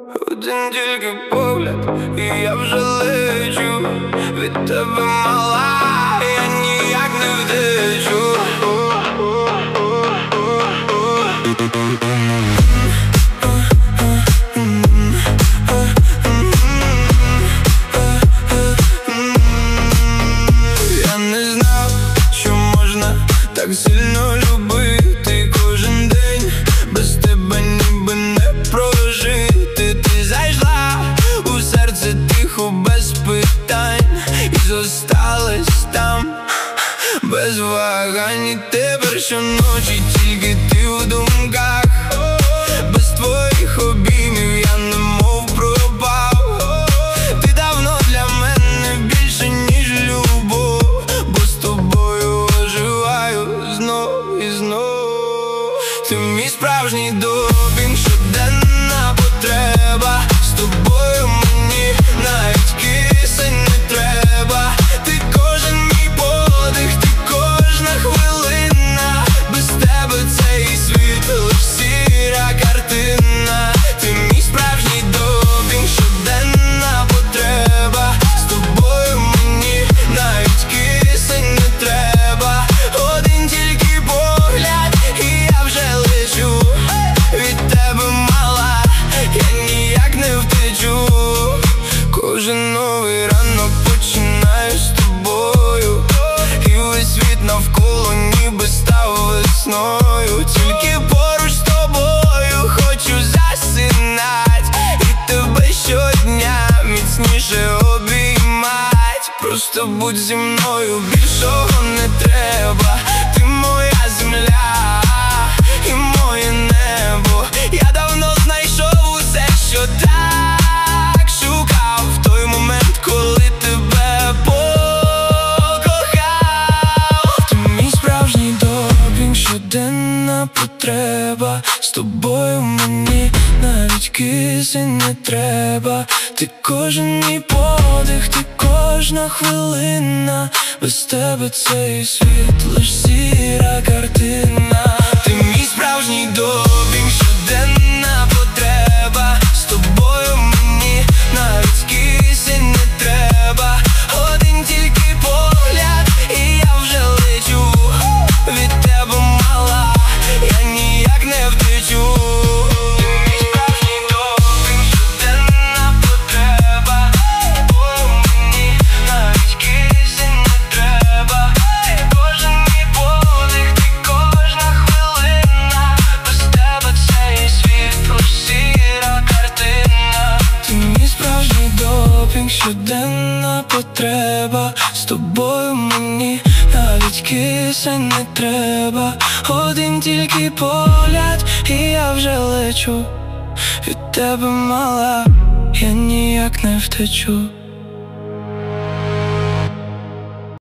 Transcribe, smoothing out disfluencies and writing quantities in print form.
Один тільки погляд, і я вже лечу. Від тебе мала, я ніяк не втечу. Я не знав, що можна так сильно любити. Кожен день без тебе ніби не прожити. Ти зайшла у серце тихо, без питань, і зосталась там без вагань. І тепер щоночі тільки ти в думках. Без твоїх обіймів я немов пропав. Ти давно для мене більше, ніж любов, бо з тобою оживаю знов і знов. Ти мій справжній допінг, щоденна потреба. З тобою мені навіть кисень не треба. Ти кожен мій подих, ти кожна хвилина. Без тебе цей світ лиш сіра картина. Ти мій справжній допінг, щоденна потреба. З тобою мені навіть кисень не треба. Один тільки погляд, і я вже лечу. Від тебе мала, я ніяк не втечу. Кожен новий ранок починаю з тобою, і весь світ навколо ніби став весною. Тільки поруч з тобою хочу засинать, і тебе щодня міцніше обіймать. Просто будь зі мною, більшого не треба. Ти моя земля і моє небо. Я давно знайшов усе, що так шукав в той момент, коли тебе покохав. Ти мій справжній допінг, щоденна потреба. З тобою мені навіть кисень не треба. Ти кожен мій подих, ти кожна хвилина. Без тебе цей світ лиш сіра картина. Ти мій справжній допінг, щоденна потреба. З тобою мені навіть кисень не треба. Один тільки погляд, і я вже лечу. Від тебе мала, я ніяк не втечу. Ти мій справжній допінг, щоденна потреба. З тобою мені навіть кисень не треба. Ти кожен мій подих, ти кожна хвилина. Без тебе цей світ лиш сіра картина. Ти мій справжній допінг, щоденна потреба. З тобою мені навіть кисень не треба. Один тільки погляд, і я вже лечу. Від тебе мала, я ніяк не втечу.